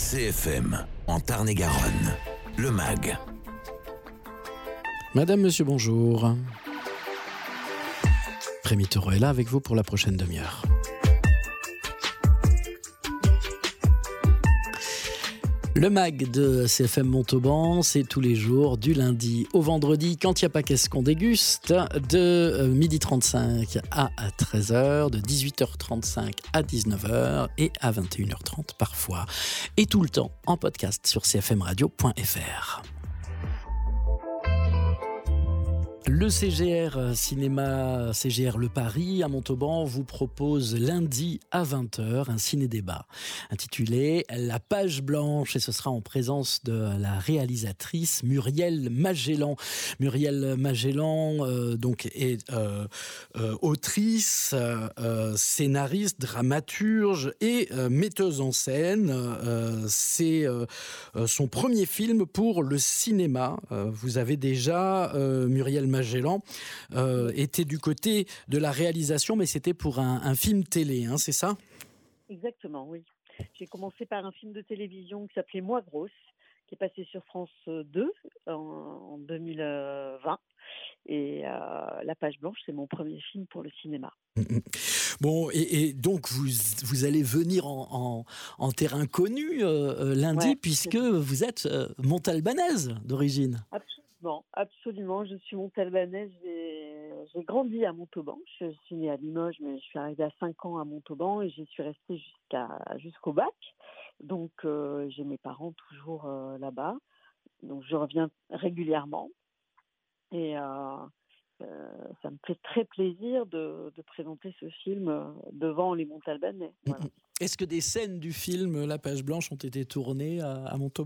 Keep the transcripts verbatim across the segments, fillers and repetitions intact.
C F M, en Tarn-et-Garonne, le M A G. Madame, monsieur, bonjour. Rémi Taureau est là avec vous pour la prochaine demi-heure. Le M A G de C F M Montauban, c'est tous les jours, du lundi au vendredi, quand il n'y a pas qu'est-ce qu'on déguste, de midi trente-cinq à treize heures, de dix-huit heures trente-cinq à dix-neuf heures et à vingt et une heures trente parfois. Et tout le temps en podcast sur c f m radio point f r. Le C G R Cinéma, C G R Le Paris à Montauban vous propose lundi à vingt heures un ciné-débat intitulé La Page Blanche, et ce sera en présence de la réalisatrice Muriel Magellan. Muriel Magellan euh, donc est euh, euh, autrice, euh, scénariste, dramaturge et euh, metteuse en scène. Euh, c'est euh, son premier film pour le cinéma. Euh, vous avez déjà euh, Muriel Magellan Magellan euh, était du côté de la réalisation, mais c'était pour un, un film télé, hein, c'est ça ? Exactement, oui. J'ai commencé par un film de télévision qui s'appelait Moi Grosse, qui est passé sur France deux en, en deux mille vingt. Et euh, La Page Blanche, c'est mon premier film pour le cinéma. Bon, et, et donc vous, vous allez venir en, en, en terrain connu euh, lundi, ouais, puisque vous êtes euh, montalbanaise d'origine. Absolument, absolument. Je suis montalbanaise. J'ai, j'ai grandi à Montauban. Je suis née à Limoges, mais je suis arrivée à cinq ans à Montauban et j'y suis restée jusqu'à, jusqu'au bac. Donc, euh, j'ai mes parents toujours euh, là-bas. Donc, je reviens régulièrement. Et euh, euh, ça me fait très plaisir de, de présenter ce film devant les Montalbanais. Voilà. Est-ce que des scènes du film La Page Blanche ont été tournées à, à Montauban ?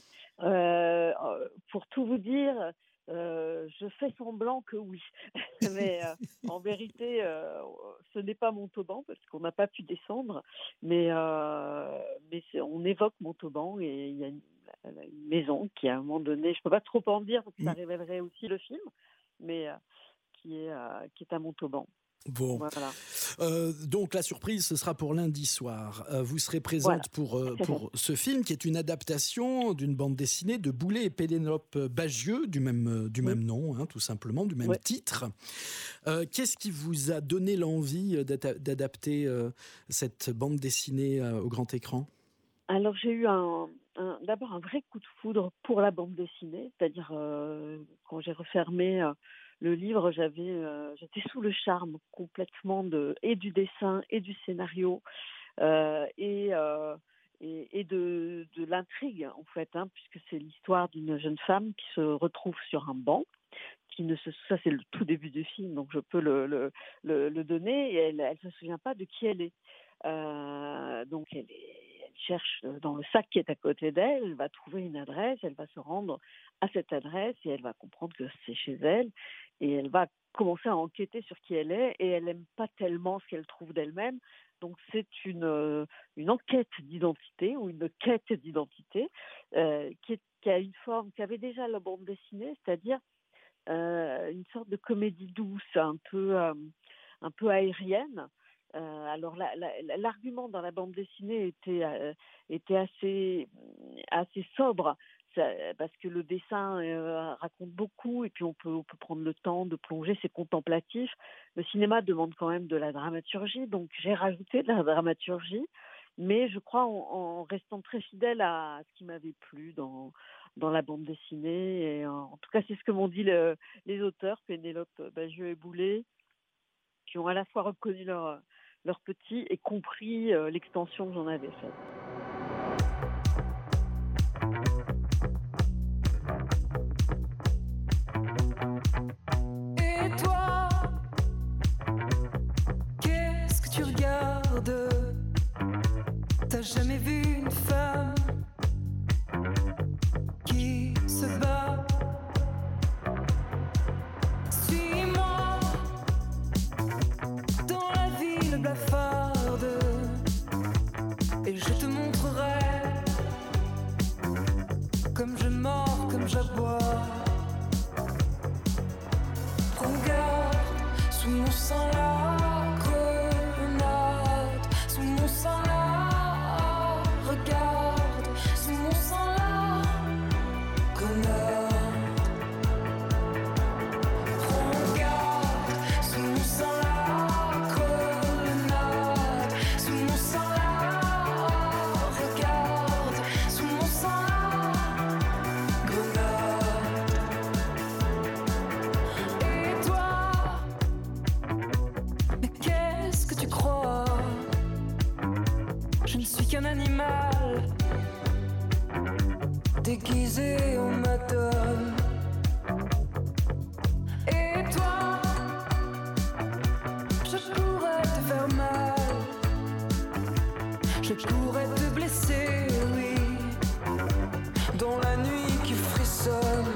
Euh, pour tout vous dire, euh, je fais semblant que oui. Mais euh, en vérité, euh, ce n'est pas Montauban parce qu'on n'a pas pu descendre. Mais, euh, mais c'est, on évoque Montauban et il y a une, une maison qui, à un moment donné, je ne peux pas trop en dire parce que ça révélerait aussi le film, mais euh, qui, est, euh, qui est à Montauban. Bon, voilà. euh, donc la surprise, ce sera pour lundi soir. Euh, vous serez présente voilà. pour, euh, pour ce film qui est une adaptation d'une bande dessinée de Boulet et Pénélope Bagieux, du même, du oui. même nom, hein, tout simplement, du même oui. titre. Euh, qu'est-ce qui vous a donné l'envie d'adapter euh, cette bande dessinée euh, au grand écran ? Alors j'ai eu un, un, d'abord un vrai coup de foudre pour la bande dessinée, c'est-à-dire euh, quand j'ai refermé... Euh, le livre, j'avais, euh, j'étais sous le charme complètement de, et du dessin et du scénario euh, et, euh, et, et de, de l'intrigue en fait, hein, puisque c'est l'histoire d'une jeune femme qui se retrouve sur un banc, qui ne se, ça c'est le tout début du film, donc je peux le, le, le, le donner, et elle ne se souvient pas de qui elle est. Euh, donc elle, est, elle cherche dans le sac qui est à côté d'elle, elle va trouver une adresse, elle va se rendre à cette adresse et elle va comprendre que c'est chez elle et elle va commencer à enquêter sur qui elle est et elle n'aime pas tellement ce qu'elle trouve d'elle-même. Donc c'est une, une enquête d'identité ou une quête d'identité euh, qui, est, qui a une forme, qui avait déjà la bande dessinée, c'est-à-dire euh, une sorte de comédie douce, un peu, euh, un peu aérienne. Euh, alors la, la, l'argument dans la bande dessinée était, euh, était assez, assez sobre, ça, parce que le dessin euh, raconte beaucoup et puis on peut, on peut prendre le temps de plonger, c'est contemplatif. Le cinéma demande quand même de la dramaturgie, donc j'ai rajouté de la dramaturgie, mais je crois en, en restant très fidèle à ce qui m'avait plu dans, dans la bande dessinée. Et en, en tout cas, c'est ce que m'ont dit le, les auteurs, Pénélope Bagieux et Boulet, qui ont à la fois reconnu leur, leur petit et compris euh, l'extension que j'en avais faite. Et toi, qu'est-ce que tu regardes ? T'as jamais vu une femme qui se bat ? Suis-moi dans la ville blafarde et je te montrerai comme je mords, comme j'aboie. Regarde, sous mon sang la grenade, sous mon sang la regarde. animal déguisé en madone. Et toi, je pourrais te faire mal, je pourrais te blesser, oui, dans la nuit qui frissonne.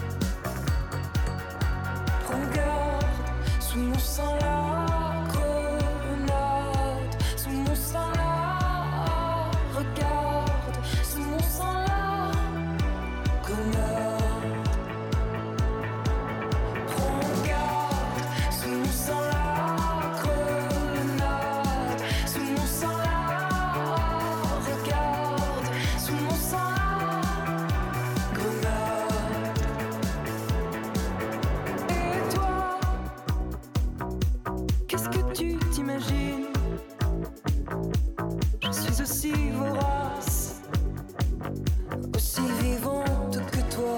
Prends garde, sous mon sang la grenade, sous mon sang la, regarde, sous mon sang la grenade. Prends garde, sous mon sang la grenade, sous mon sang la, regarde, sous mon sang la grenade. Et toi, qu'est-ce que tu t'imagines? Je suis aussi vorace, aussi vivante que toi.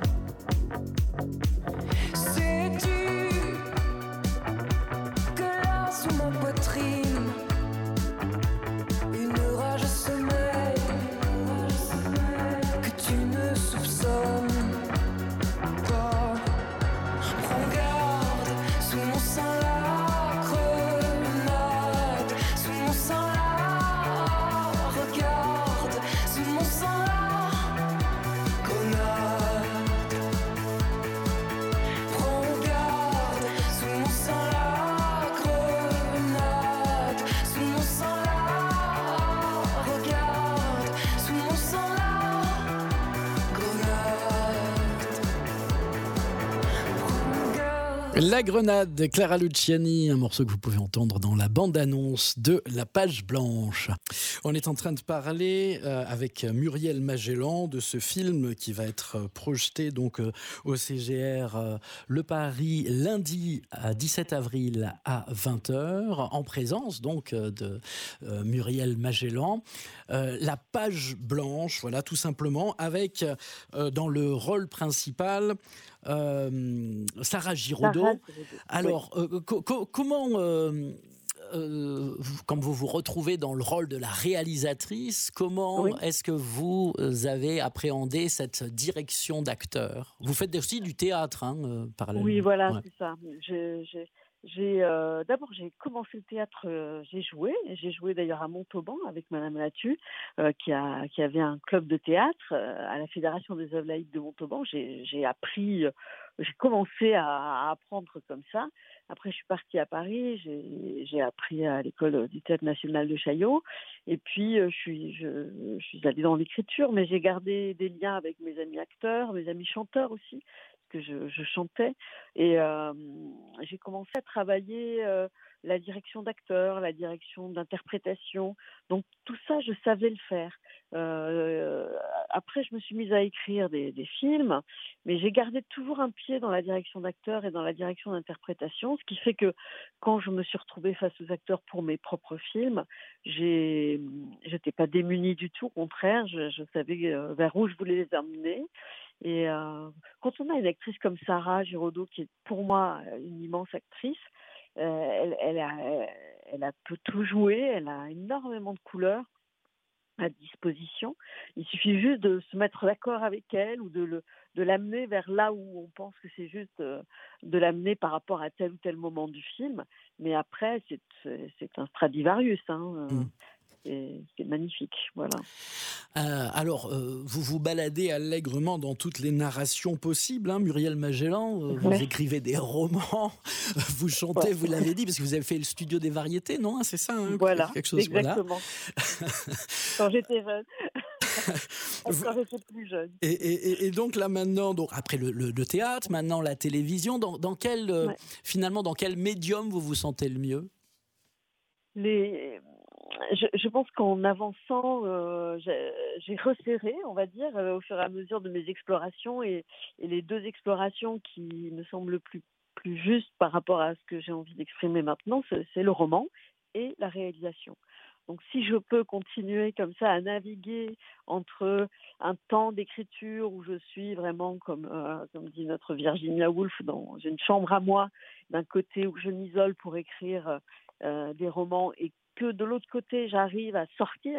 Sais-tu que là sous ma poitrine, une rage sommeille que tu ne soupçonnes pas? Prends garde, sous mon sang la grenade, sous mon sang la, regarde, sous mon sang la grenade. Prends garde, sous mon sang la grenade, sous mon sang la, regarde, sous mon sang la grenade. Prends garde. La Grenade de Clara Luciani, un morceau que vous pouvez entendre dans la bande-annonce de La Page Blanche. On est en train de parler euh, avec Muriel Magellan de ce film qui va être euh, projeté donc euh, au C G R euh, Le Paris lundi à dix-sept avril à vingt heures en présence donc euh, de euh, Muriel Magellan. Euh, La Page Blanche, voilà tout simplement, avec euh, dans le rôle principal euh, Sarah Giraudot. Sarah Giraudot, Alors, euh, co- co- comment, euh, euh, vous- quand vous vous retrouvez dans le rôle de la réalisatrice, comment Oui. est-ce que vous avez appréhendé cette direction d'acteur? Vous faites aussi du théâtre, hein, euh, parallèlement. Oui, voilà, Ouais. c'est ça. Je- j'ai, j'ai, euh, d'abord, j'ai commencé le théâtre, euh, j'ai joué. J'ai joué d'ailleurs à Montauban avec Madame Latu, euh, qui, a, qui avait un club de théâtre euh, à la Fédération des œuvres laïques de Montauban. J'ai, j'ai appris, euh, j'ai commencé à, à apprendre comme ça. Après, je suis partie à Paris, j'ai, j'ai appris à l'école du Théâtre National de Chaillot. Et puis, euh, je, suis, je, je suis allée dans l'écriture, mais j'ai gardé des liens avec mes amis acteurs, mes amis chanteurs aussi, que je, je chantais. Et euh, j'ai commencé à travailler euh, la direction d'acteur, la direction d'interprétation. Donc tout ça, je savais le faire. Euh, après, je me suis mise à écrire des, des films, mais j'ai gardé toujours un pied dans la direction d'acteur et dans la direction d'interprétation, ce qui fait que quand je me suis retrouvée face aux acteurs pour mes propres films, j'ai, j'étais pas démunie du tout. Au contraire, je, je savais euh, vers où je voulais les emmener. Et euh, quand on a une actrice comme Sarah Giraudot, qui est pour moi une immense actrice, euh, elle, elle, a, elle a peut tout jouer, elle a énormément de couleurs à disposition. Il suffit juste de se mettre d'accord avec elle ou de, le, de l'amener vers là où on pense que c'est juste euh, de l'amener par rapport à tel ou tel moment du film. Mais après, c'est, c'est, c'est un Stradivarius, hein. Mm. C'est, c'est magnifique, voilà. Euh, alors, euh, vous vous baladez allègrement dans toutes les narrations possibles, hein, Muriel Magellan. Euh, vous Ouais. écrivez des romans, vous chantez, Ouais. vous l'avez dit, parce que vous avez fait le studio des variétés, non? C'est ça, hein, Voilà, quelque chose, voilà. exactement. Quand j'étais jeune. Vous- Quand j'étais plus jeune. Et, et- et donc là maintenant, donc après le, le- le théâtre, maintenant la télévision, dans, dans quel euh, Ouais. finalement dans quel médium vous vous sentez le mieux? Les... Je, je pense qu'en avançant, euh, j'ai, j'ai resserré, on va dire, euh, au fur et à mesure de mes explorations, et, et les deux explorations qui me semblent le plus, plus justes par rapport à ce que j'ai envie d'exprimer maintenant, c'est, c'est le roman et la réalisation. Donc si je peux continuer comme ça à naviguer entre un temps d'écriture où je suis vraiment, comme, euh, comme dit notre Virginia Woolf, dans une chambre à moi, d'un côté où je m'isole pour écrire euh, des romans, et que de l'autre côté j'arrive à sortir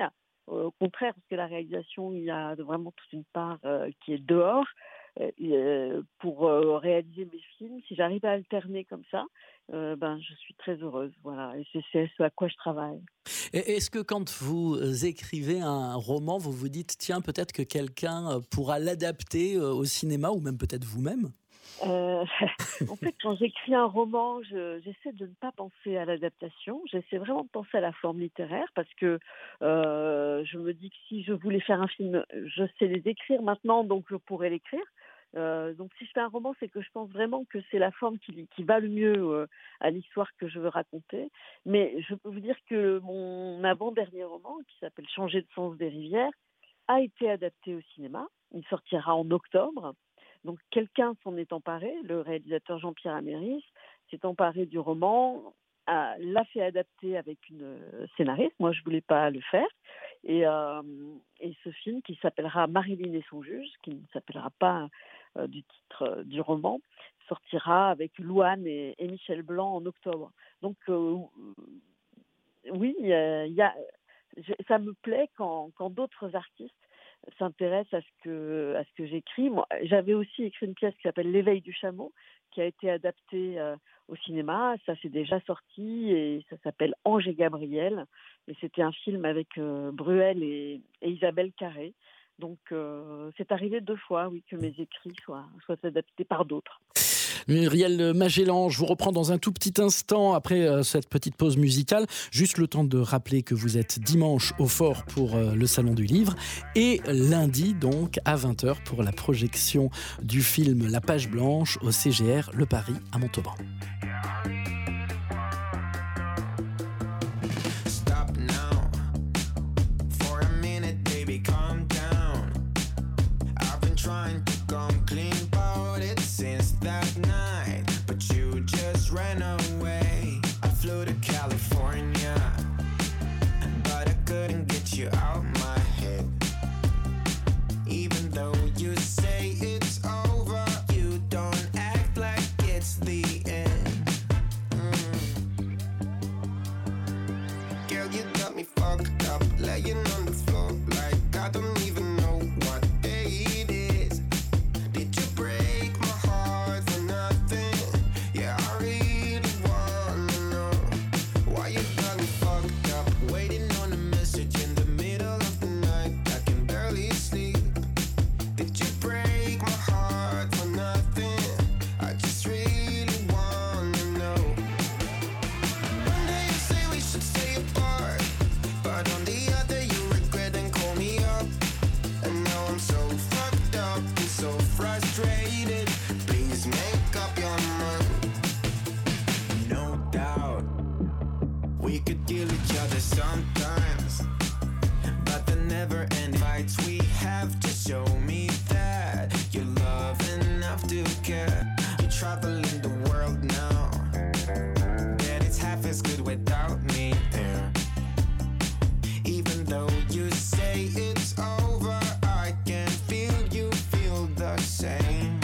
Au contraire, parce que la réalisation, il y a vraiment toute une part euh, qui est dehors. Euh, pour euh, réaliser mes films, si j'arrive à alterner comme ça, euh, ben, je suis très heureuse. Voilà, et c'est, c'est ce à quoi je travaille. Et est-ce que quand vous écrivez un roman, vous vous dites, tiens, peut-être que quelqu'un pourra l'adapter au cinéma, ou même peut-être vous-même ? Euh, en fait, quand j'écris un roman, je, j'essaie de ne pas penser à l'adaptation. J'essaie vraiment de penser à la forme littéraire parce que euh, je me dis que si je voulais faire un film, je sais les écrire maintenant, donc je pourrais l'écrire. Euh, donc si je fais un roman, c'est que je pense vraiment que c'est la forme qui, qui va le mieux euh, à l'histoire que je veux raconter. Mais je peux vous dire que mon avant-dernier roman, qui s'appelle « Changer de sens des rivières », a été adapté au cinéma. Il sortira en octobre. Donc quelqu'un s'en est emparé, le réalisateur Jean-Pierre Améris s'est emparé du roman, a, l'a fait adapter avec une scénariste. Moi, je ne voulais pas le faire. Et, euh, et ce film, qui s'appellera Marilyn et son juge, qui ne s'appellera pas euh, du titre euh, du roman, sortira avec Louane et, et Michel Blanc en octobre. Donc euh, oui, il euh, y a, ça me plaît quand, quand d'autres artistes s'intéressent à ce que à ce que j'écris. Moi, j'avais aussi écrit une pièce qui s'appelle L'éveil du chameau, qui a été adaptée euh, au cinéma. Ça c'est déjà sorti et ça s'appelle Ange et Gabriel. Et c'était un film avec euh, Bruel et, et Isabelle Carré. Donc euh, c'est arrivé deux fois, oui, que mes écrits soient soient adaptés par d'autres. Muriel Magellan, je vous reprends dans un tout petit instant après euh, cette petite pause musicale. Juste le temps de rappeler que vous êtes dimanche au Fort pour euh, le Salon du Livre et lundi donc à vingt heures pour la projection du film La Page Blanche au C G R Le Paris à Montauban. Ran away, I flew to California, but I couldn't get you out my head. Even though you say it's over, you don't act like it's the end. mm. Girl, you got me fucked up, laying on the floor like I don't even know what day it is. Did you break my heart for nothing? Yeah, I really sometimes, but the never-ending fights we have to show me that you love enough to care. You're traveling the world now, and it's half as good without me there. Even though you say it's over, I can feel you feel the same.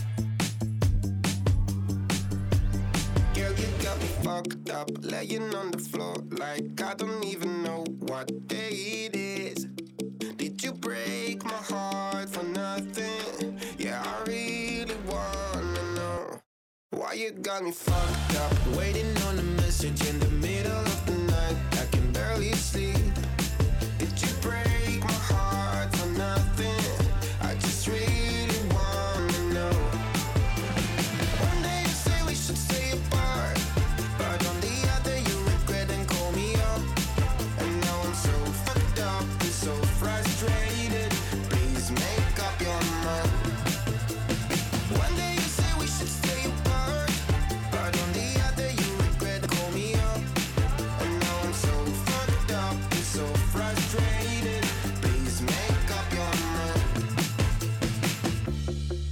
Girl, you got me fucked up, laying on the floor like I don't even know what day it is. Did you break my heart for nothing? Yeah, I really wanna know why you got me fucked up, waiting on a message in the middle of the night. I can barely sleep. Did you break my heart for nothing? I just really wanna know. One day you say we should stay apart, but on the other you regret and call me up. And now I'm so fucked up and so frustrated. Please make up your mind. One day you say we should stay apart, but on the other you regret and call me up. And now I'm so fucked up and so frustrated. Please make up your mind.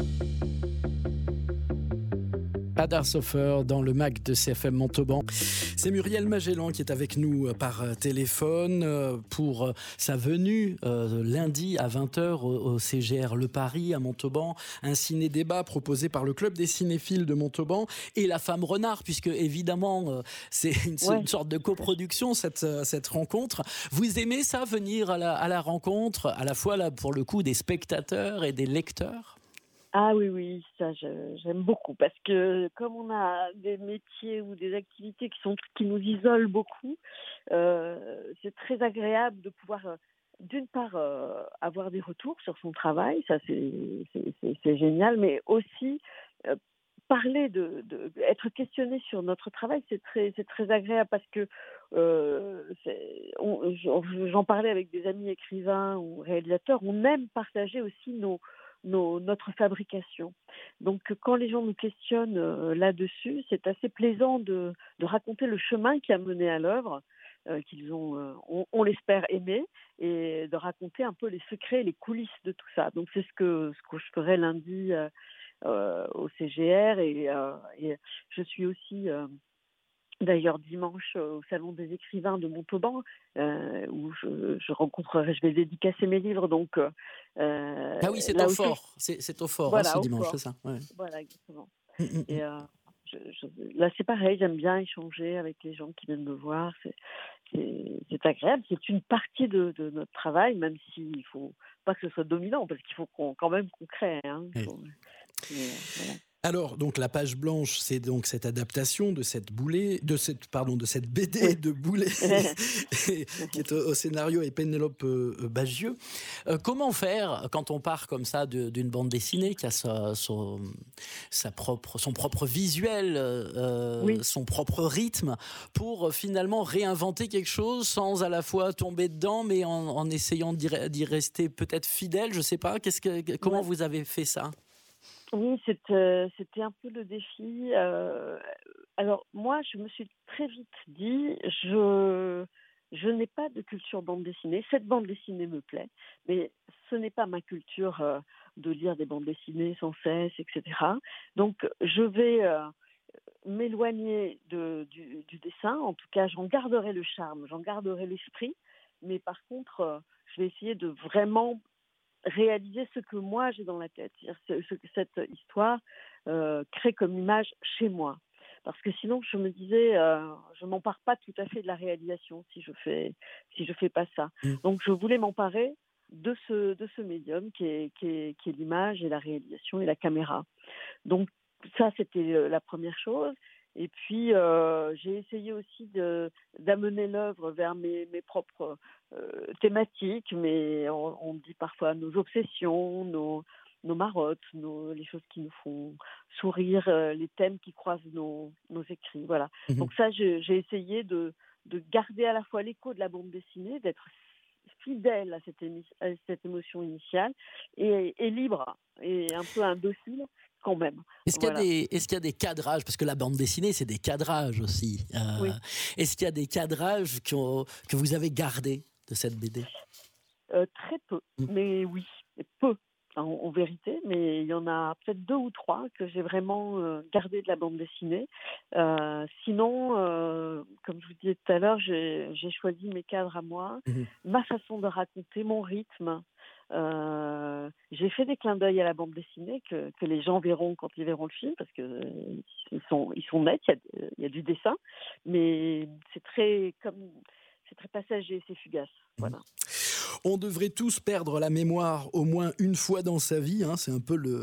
Ada Sofer dans le Mac de C F M Montauban. C'est Muriel Magellan qui est avec nous par téléphone pour sa venue euh, lundi à vingt heures au, au C G R Le Paris à Montauban, un ciné-débat proposé par le Club des cinéphiles de Montauban et La Femme Renard, puisque évidemment euh, c'est une, ouais. une sorte de coproduction cette, cette rencontre. Vous aimez ça, venir à la, à la rencontre, à la fois là, pour le coup des spectateurs et des lecteurs ? Ah oui, oui, ça je, j'aime beaucoup parce que comme on a des métiers ou des activités qui, sont, qui nous isolent beaucoup, euh, c'est très agréable de pouvoir, euh, d'une part, euh, avoir des retours sur son travail, ça c'est, c'est, c'est, c'est génial, mais aussi euh, parler, de, de, être questionné sur notre travail, c'est très, c'est très agréable parce que euh, c'est, on, j'en parlais avec des amis écrivains ou réalisateurs, on aime partager aussi nos Nos, notre fabrication. Donc quand les gens nous questionnent euh, là-dessus, c'est assez plaisant de, de raconter le chemin qui a mené à l'œuvre, euh, qu'ils ont, euh, on, on l'espère, aimé, et de raconter un peu les secrets, les coulisses de tout ça. Donc c'est ce que, ce que je ferai lundi euh, euh, au C G R, et, euh, et je suis aussi... Euh, D'ailleurs, dimanche, au Salon des écrivains de Montauban, euh, où je, je rencontrerai, je vais dédicacer mes livres. Donc, euh, ah oui, c'est au aussi, fort, c'est, c'est au fort, voilà, hein, ce au dimanche, fort. c'est ça. Ouais. Voilà, exactement. Mmh, mmh. Et euh, je, je, là, c'est pareil, j'aime bien échanger avec les gens qui viennent me voir. C'est, c'est, c'est agréable, c'est une partie de, de notre travail, même s'il ne faut pas que ce soit dominant, parce qu'il faut qu'on, quand même qu'on crée. Hein. Il faut, Oui. mais, euh, voilà. Alors, donc, La Page Blanche, c'est donc cette adaptation de cette Boulet, de cette, pardon, de cette B D Oui. de Boulet, qui est au, au scénario, et Pénélope euh, Bagieux. Euh, comment faire quand on part comme ça de, d'une bande dessinée qui a sa, son, sa propre, son propre visuel, euh, oui. son propre rythme, pour euh, finalement réinventer quelque chose sans à la fois tomber dedans, mais en, en essayant d'y, d'y rester peut-être fidèle, je ne sais pas. Qu'est-ce que, comment ouais. vous avez fait ça ? Oui, c'était, c'était un peu le défi. Euh, alors moi, je me suis très vite dit, je, je n'ai pas de culture bande dessinée. Cette bande dessinée me plaît, mais ce n'est pas ma culture euh, de lire des bandes dessinées sans cesse, et cetera. Donc je vais euh, m'éloigner de, du, du dessin. En tout cas, j'en garderai le charme, j'en garderai l'esprit, mais par contre, euh, je vais essayer de vraiment réaliser ce que moi j'ai dans la tête, c'est-à-dire ce, ce que cette histoire euh, crée comme image chez moi. Parce que sinon, je me disais, euh, je m'empare pas tout à fait de la réalisation si je fais si je fais pas ça. Mmh. Donc, je voulais m'emparer de ce de ce médium qui est qui est qui est l'image et la réalisation et la caméra. Donc ça, c'était la première chose. Et puis, euh, j'ai essayé aussi de, d'amener l'œuvre vers mes, mes propres euh, thématiques, mais on, on dit parfois nos obsessions, nos, nos marottes, nos, les choses qui nous font sourire, euh, les thèmes qui croisent nos, nos écrits. Voilà. Mmh. Donc ça, j'ai, j'ai essayé de, de garder à la fois l'écho de la bande dessinée, d'être fidèle à cette, émi- à cette émotion initiale et, et libre et un peu indocile. Quand même. Est-ce qu'il, voilà. y a des, est-ce qu'il y a des cadrages, parce que la bande dessinée, c'est des cadrages aussi. Euh, oui. Est-ce qu'il y a des cadrages que, que vous avez gardés de cette B D ? euh, Très peu, mmh. mais oui, peu en, en vérité, mais il y en a peut-être deux ou trois que j'ai vraiment euh, gardé de la bande dessinée. Euh, sinon, euh, comme je vous disais tout à l'heure, j'ai, j'ai choisi mes cadres à moi, mmh. ma façon de raconter, mon rythme. Euh, j'ai fait des clins d'œil à la bande dessinée que, que les gens verront quand ils verront le film parce que euh, ils sont ils sont nets, il y a, il y a du dessin, mais c'est très comme c'est très passager, c'est fugace. Voilà. On devrait tous perdre la mémoire au moins une fois dans sa vie, hein, c'est un peu le,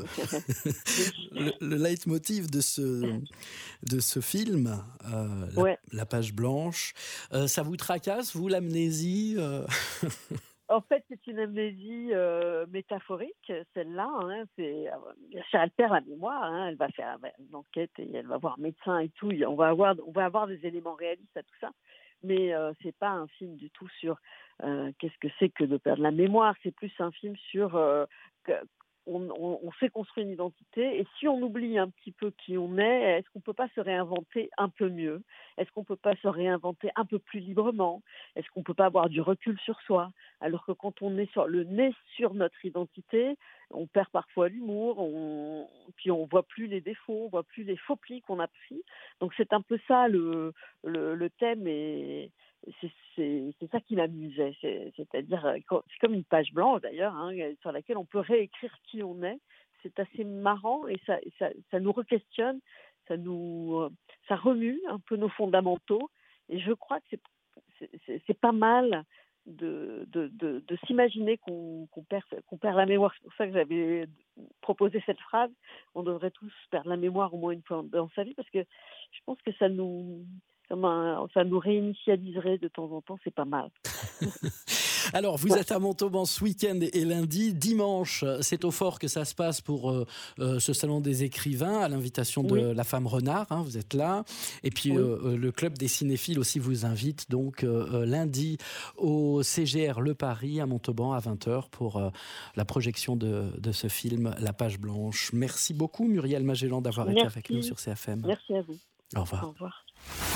le, le leitmotiv de ce, de ce film, euh, la, ouais. la page blanche. Euh, ça vous tracasse, vous, l'amnésie euh... En fait, c'est une amnésie euh, métaphorique, celle-là. Hein, c'est, bien sûr, elle perd la mémoire. Hein, elle va faire une enquête et elle va voir médecin et tout. Et on va avoir, on va avoir des éléments réalistes à tout ça. Mais euh, c'est pas un film du tout sur euh, qu'est-ce que c'est que de perdre la mémoire. C'est plus un film sur euh, que, on, on, on s'est construit une identité, et si on oublie un petit peu qui on est, est-ce qu'on ne peut pas se réinventer un peu mieux? Est-ce qu'on ne peut pas se réinventer un peu plus librement? Est-ce qu'on ne peut pas avoir du recul sur soi? Alors que quand on est sur le nez sur notre identité, on perd parfois l'humour, on, puis on ne voit plus les défauts, on ne voit plus les faux plis qu'on a pris. Donc c'est un peu ça le, le, le thème, et c'est, c'est, c'est ça qui m'amusait. C'est, c'est-à-dire, c'est comme une page blanche d'ailleurs, hein, sur laquelle on peut réécrire qui on est. C'est assez marrant, et ça, ça, ça nous re-questionne, ça, nous, ça remue un peu nos fondamentaux, et je crois que c'est, c'est, c'est, c'est pas mal de, de, de, de s'imaginer qu'on, qu'on, perd, qu'on perd la mémoire. C'est pour ça que j'avais proposé cette phrase. On devrait tous perdre la mémoire au moins une fois dans sa vie, parce que je pense que ça nous, comme un, ça nous réinitialiserait de temps en temps. C'est pas mal. Alors, vous êtes à Montauban ce week-end et lundi. Dimanche, c'est au Fort que ça se passe pour euh, euh, ce salon des écrivains, à l'invitation de oui. la femme Renard. Hein, vous êtes là. Et puis, oui. euh, le Club des cinéphiles aussi vous invite donc euh, lundi au C G R Le Paris à Montauban à vingt heures pour euh, la projection de, de ce film La Page Blanche. Merci beaucoup, Muriel Magellan, d'avoir Merci. été avec nous sur C F M. Merci à vous. Au revoir. Au revoir.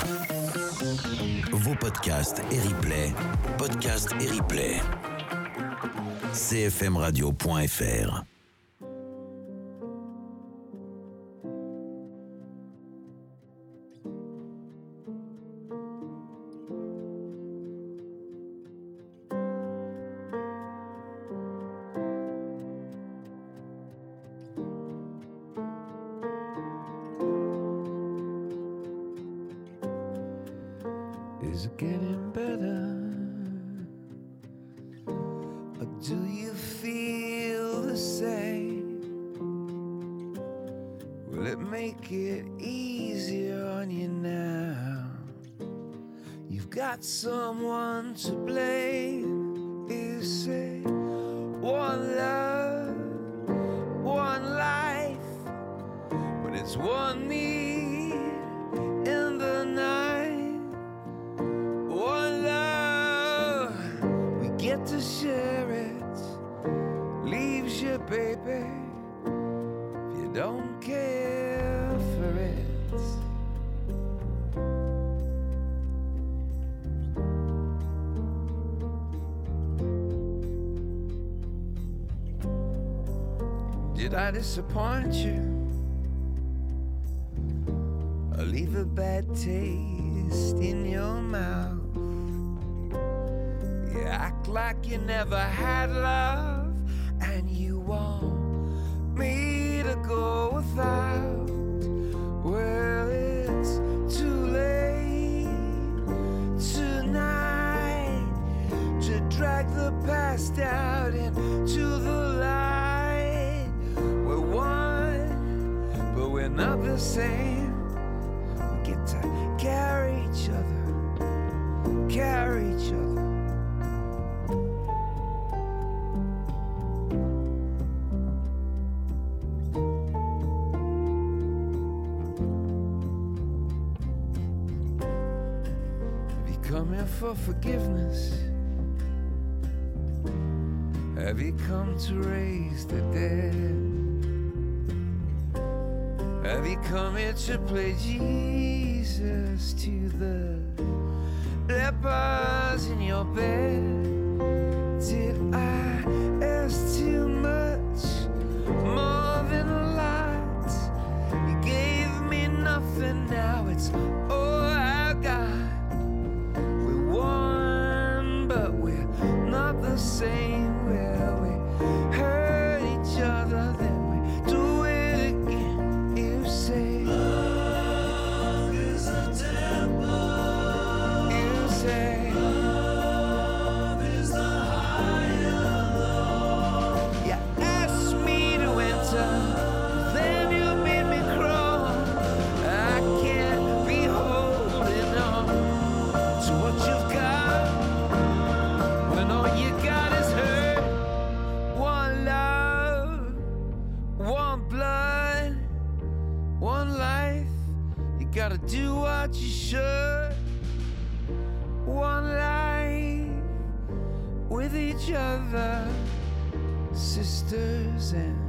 Vos podcasts et replays, podcasts et replays. c f m radio point f r. Is it getting better? Or do you feel the same? Will it make it easier on you now? You've got someone to blame. You say one love, one life, but it's one me in the night. Get to share it, leaves you, baby, if you don't care for it. Did I disappoint you, or leave a bad taste in your mouth? You act like you never had love, and you want me to go without. Well, it's too late tonight to drag the past out into the light. We're one, but we're not the same. We get to carry each other, carry each other. Coming for forgiveness? Have you come to raise the dead? Have you come here to play Jesus to the lepers in your bed? Did I ask too much, more than a lot? You gave me nothing, now it's all I got. The same, where we hurt each other, then we do it again. You say love is a temple. You say love is the higher law. You asked me to enter, then you made me crawl. I can't be holding on to what you've got. All you got is hurt. One love, one blood, one life. You gotta do what you should. One life with each other, sisters and